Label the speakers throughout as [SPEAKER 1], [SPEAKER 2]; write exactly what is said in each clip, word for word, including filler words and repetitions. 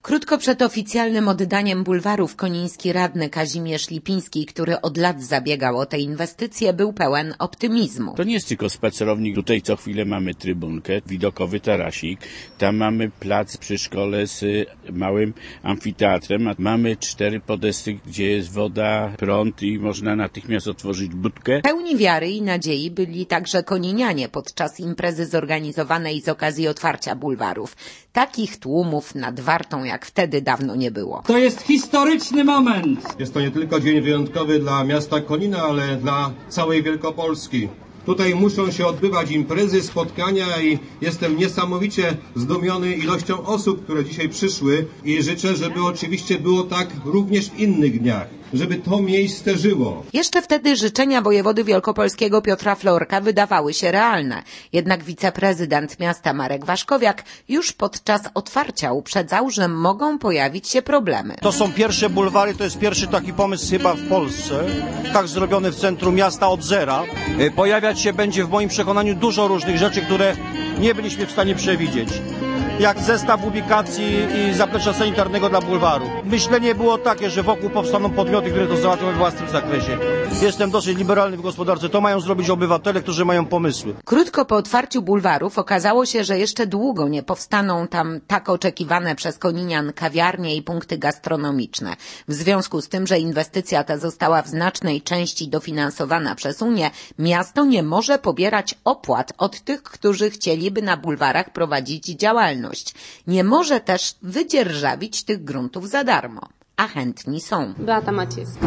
[SPEAKER 1] Krótko przed oficjalnym oddaniem bulwarów koniński radny Kazimierz Lipiński, który od lat zabiegał o tę inwestycję, był pełen optymizmu.
[SPEAKER 2] To nie jest tylko spacerownik. Tutaj co chwilę mamy trybunkę, widokowy tarasik. Tam mamy plac przy szkole z małym amfiteatrem. A mamy cztery podesty, gdzie jest woda, prąd i można natychmiast otworzyć budkę.
[SPEAKER 1] Pełni wiary i nadziei byli także koninianie podczas imprezy zorganizowanej z okazji otwarcia bulwarów. Takich tłumów nad Wartą jak wtedy dawno nie było.
[SPEAKER 3] To jest historyczny moment.
[SPEAKER 4] Jest to nie tylko dzień wyjątkowy dla miasta Konina, ale dla całej Wielkopolski. Tutaj muszą się odbywać imprezy, spotkania i jestem niesamowicie zdumiony ilością osób, które dzisiaj przyszły i życzę, żeby oczywiście było tak również w innych dniach, żeby to miejsce żyło.
[SPEAKER 1] Jeszcze wtedy życzenia wojewody wielkopolskiego Piotra Florka wydawały się realne. Jednak wiceprezydent miasta Marek Waszkowiak już podczas otwarcia uprzedzał, że mogą pojawić się problemy.
[SPEAKER 5] To są pierwsze bulwary, to jest pierwszy taki pomysł chyba w Polsce, tak zrobiony w centrum miasta od zera. Pojawiać się będzie w moim przekonaniu dużo różnych rzeczy, które nie byliśmy w stanie przewidzieć. Jak zestaw ubikacji i zaplecza sanitarnego dla bulwaru. Myślenie było takie, że wokół powstaną podmioty, które to załatwią we własnym zakresie. Jestem dosyć liberalny w gospodarce. To mają zrobić obywatele, którzy mają pomysły.
[SPEAKER 1] Krótko po otwarciu bulwarów okazało się, że jeszcze długo nie powstaną tam tak oczekiwane przez koninian kawiarnie i punkty gastronomiczne. W związku z tym, że inwestycja ta została w znacznej części dofinansowana przez Unię, miasto nie może pobierać opłat od tych, którzy chcieliby na bulwarach prowadzić działalność. Nie może też wydzierżawić tych gruntów za darmo, a chętni są.
[SPEAKER 6] Beata Maciejska.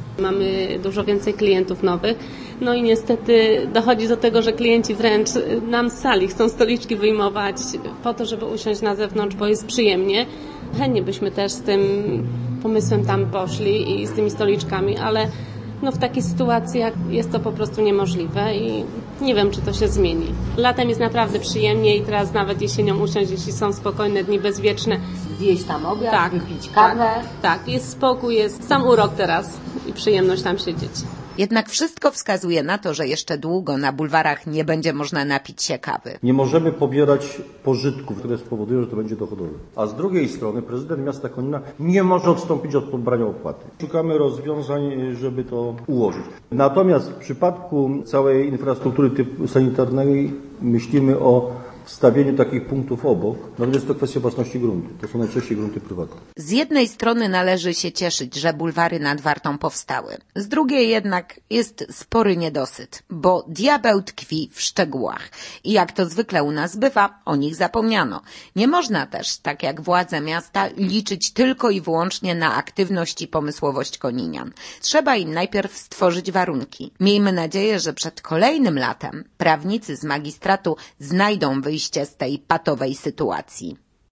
[SPEAKER 6] Mamy dużo więcej klientów nowych, no i niestety dochodzi do tego, że klienci wręcz nam z sali chcą stoliczki wyjmować po to, żeby usiąść na zewnątrz, bo jest przyjemnie. Chętnie byśmy też z tym pomysłem tam poszli i z tymi stoliczkami, ale no w takiej sytuacji jest to po prostu niemożliwe i nie wiem, czy to się zmieni. Latem jest naprawdę przyjemnie i teraz nawet jesienią usiąść, jeśli są spokojne dni bezwieczne.
[SPEAKER 1] Zjeść tam obiad,
[SPEAKER 6] tak,
[SPEAKER 1] wypić kawę.
[SPEAKER 6] Tak, tak, jest spokój, jest sam urok teraz i przyjemność tam siedzieć.
[SPEAKER 1] Jednak wszystko wskazuje na to, że jeszcze długo na bulwarach nie będzie można napić się kawy.
[SPEAKER 7] Nie możemy pobierać pożytków, które spowodują, że to będzie dochodowe. A z drugiej strony prezydent miasta Konina nie może odstąpić od pobrania opłaty. Szukamy rozwiązań, żeby to ułożyć. Natomiast w przypadku całej infrastruktury typu sanitarnej myślimy o wstawieniu takich punktów obok, no jest to kwestia własności gruntu. To są najczęściej grunty prywatne.
[SPEAKER 1] Z jednej strony należy się cieszyć, że bulwary nad Wartą powstały. Z drugiej jednak jest spory niedosyt, bo diabeł tkwi w szczegółach. I jak to zwykle u nas bywa, o nich zapomniano. Nie można też, tak jak władze miasta, liczyć tylko i wyłącznie na aktywność i pomysłowość koninian. Trzeba im najpierw stworzyć warunki. Miejmy nadzieję, że przed kolejnym latem prawnicy z magistratu znajdą wyjście z tej patowej sytuacji.